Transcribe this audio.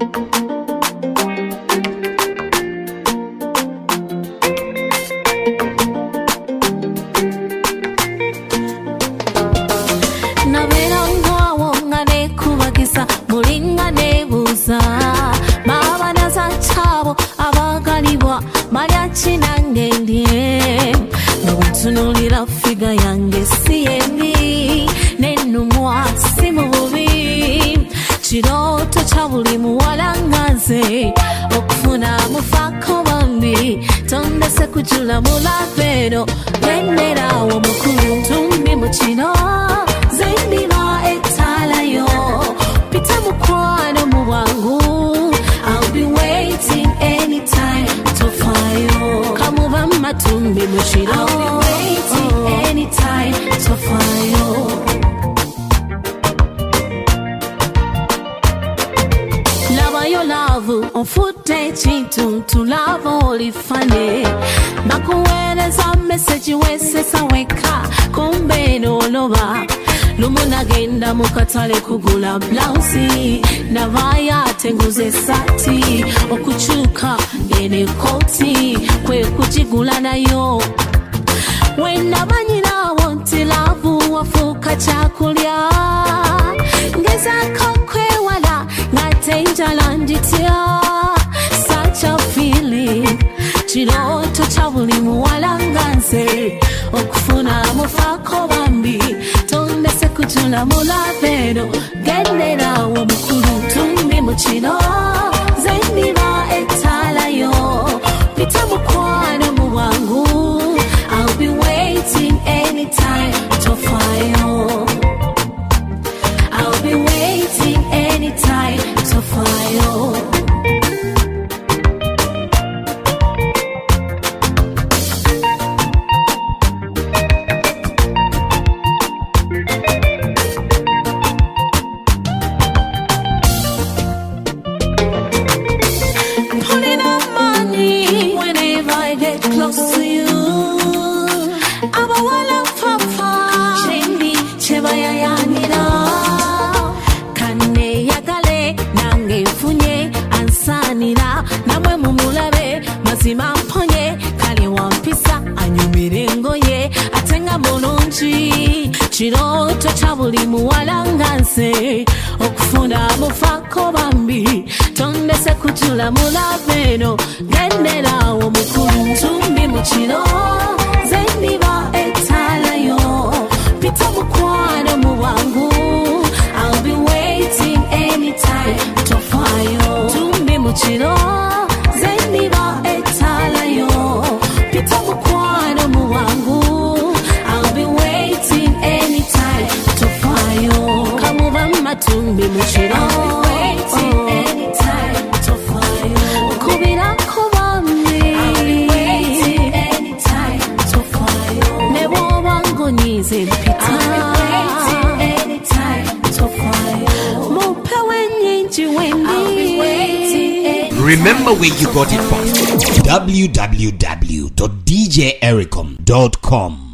Tunulira figa yange siyendi nenumwa simububi kiroto cha buli muwala nganze okufuna mufako bambi tondese kujula mulabero generawo mukulu tumbi mukino zendiba etalayo pita mukwano mu bwangu I'll be waiting anytime to fire kamuba matumbi mukino anytime to fire. Lava your love on foot chintu to love only funny. Bakuweleza message wesesa weka kumbe no loba. Lumuna genda mukatale kugula blouse navaya tenguze sati okuchuka ene koti kwe kujigula nayo. When I want to love wafuka chakulya ngeza kokwe wala ngatenja landitia such a feeling chiroto chabuli muwala nganze okufuna mufako bambi tondese kujula mulabero gendera wo mukulu tumbi muchino zendiba etalayo pita mukwano mu bwangu I'll be waiting anytime to fire. I'll be waiting anytime to fire. Putting up money whenever I get close to you. Namwe mumulabe mazima mponye kali wampisa anyumirengo ye atenga mulungi kiroto cha buli muwala nganze okufuna mufako bambi tondese kujula mulabeno genderawo mukulu tumbi mukino zendiba etalayo pita mukwano mu bwangu I'll be waiting anytime to fire tumbi mukino zendiba etalayo pita mukwano mu bwangu I'll be waiting anytime to fire kamuba matumbi mukino I'll be waiting anytime to fire kubira kubambi I'll be waiting anytime to fire nebo wango nize pita I'll be waiting anytime to fire mupewe nyinji wendi I'll be waiting. Remember where you got it from. www.djericom.com